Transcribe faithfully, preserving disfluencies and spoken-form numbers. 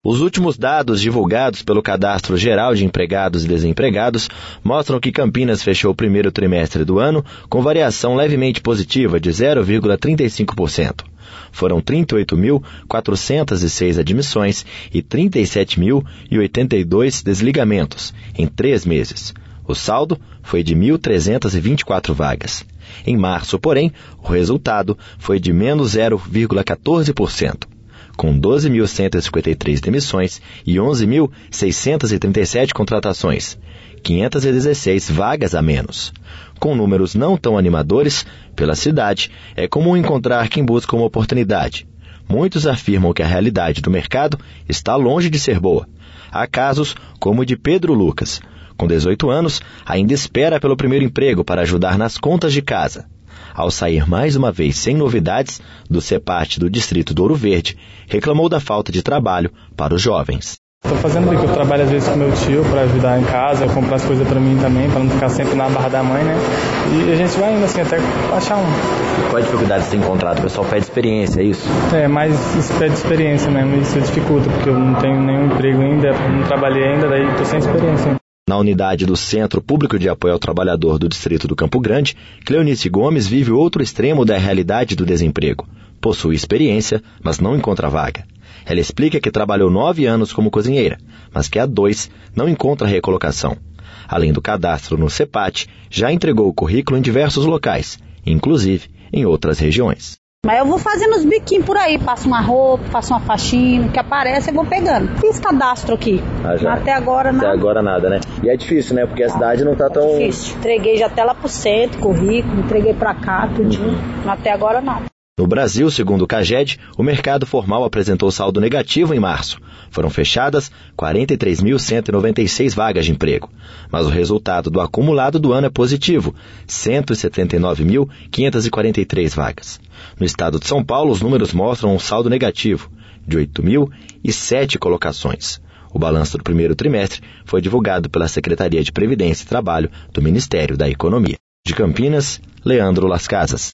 Os últimos dados divulgados pelo Cadastro Geral de Empregados e Desempregados mostram que Campinas fechou o primeiro trimestre do ano com variação levemente positiva de zero vírgula trinta e cinco por cento. Foram trinta e oito mil quatrocentas e seis admissões e trinta e sete mil e oitenta e dois desligamentos em três meses. O saldo foi de mil trezentas e vinte e quatro vagas. Em março, porém, o resultado foi de menos zero vírgula quatorze por cento. Com doze mil cento e cinquenta e três demissões e onze mil seiscentas e trinta e sete contratações, quinhentas e dezesseis vagas a menos. Com números não tão animadores, pela cidade, é comum encontrar quem busca uma oportunidade. Muitos afirmam que a realidade do mercado está longe de ser boa. Há casos como o de Pedro Lucas. Com dezoito anos, ainda espera pelo primeiro emprego para ajudar nas contas de casa. Ao sair mais uma vez sem novidades do CEPAT do distrito do Ouro Verde, reclamou da falta de trabalho para os jovens. Estou fazendo porque eu trabalho às vezes com meu tio para ajudar em casa, eu compro as coisas para mim também, para não ficar sempre na barra da mãe, né? E a gente vai indo assim até achar um. E qual a dificuldade você tem encontrado? O pessoal pede experiência, é isso? É, mas isso pede experiência mesmo, isso dificulta, porque eu não tenho nenhum emprego ainda, não trabalhei ainda, daí estou sem experiência. Na unidade do Centro Público de Apoio ao Trabalhador do Distrito do Campo Grande, Cleonice Gomes vive o outro extremo da realidade do desemprego. Possui experiência, mas não encontra vaga. Ela explica que trabalhou nove anos como cozinheira, mas que há dois não encontra recolocação. Além do cadastro no CEPAT, já entregou o currículo em diversos locais, inclusive em outras regiões. Mas eu vou fazendo os biquinhos por aí, passo uma roupa, faço uma faxina, o que aparece eu vou pegando. Fiz cadastro aqui, ah, já. Até agora nada. Até agora nada, né? E é difícil, né? Porque a cidade não tá tão... Difícil. Entreguei já até lá pro centro, currículo, entreguei pra cá, tudinho. Uhum. Até agora nada. No Brasil, segundo o CAGED, o mercado formal apresentou saldo negativo em março. Foram fechadas quarenta e três mil cento e noventa e seis vagas de emprego. Mas o resultado do acumulado do ano é positivo, cento e setenta e nove mil quinhentas e quarenta e três vagas. No estado de São Paulo, os números mostram um saldo negativo, de oito mil e sete colocações. O balanço do primeiro trimestre foi divulgado pela Secretaria de Previdência e Trabalho do Ministério da Economia. De Campinas, Leandro Las Casas.